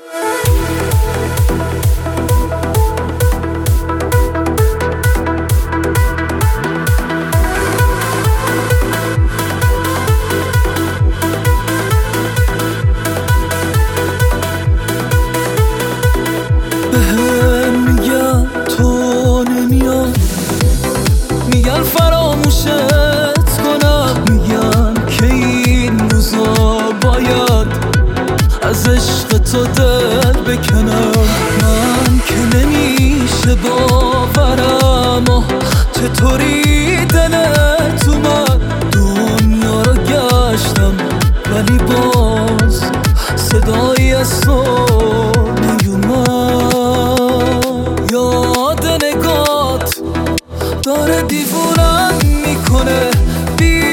میگن فراموشت کنم، میگن که این روزا باید از عشق تو دل بکنم. من که نمیشه باورم چطوری دلت اومد. دنیا رو گشتم ولی باز صدایی از تو نیومد. یاد نگات داره دیوونم میکنه بی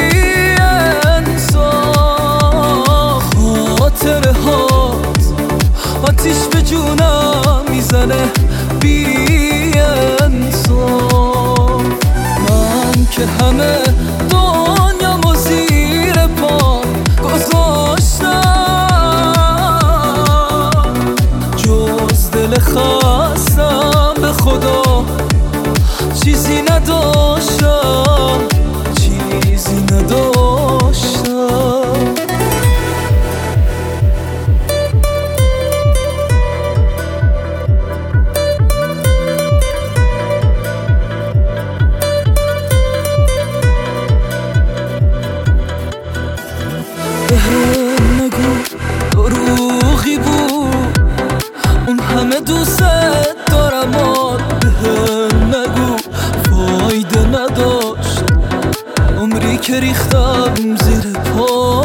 انصاف. خاطره هات آتیش به جونم میزنه بی انصاف. من که همه دنیامو زیر پا گذاشتم، جز دل خستم به خدا چیزی نداشتم، چیزی نداشتم. بهم نگو دروغی بود، اون همه دوست دارم. بهم نگو فایده نداشت عمری که ریختم زیر پا.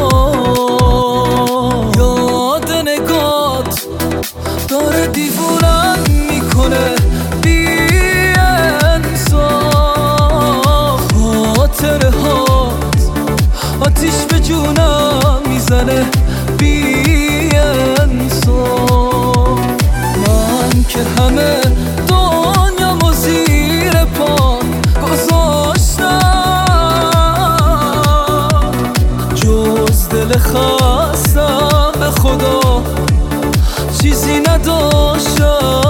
یاد نگات داره دیوونم میکنه بی انصاف. خاطره هات آتیش به جونم میزنه بی انصاف. من که همه دنیامو زیر پا گذاشتم، جز دل خستم به خدا چیزی نداشتم.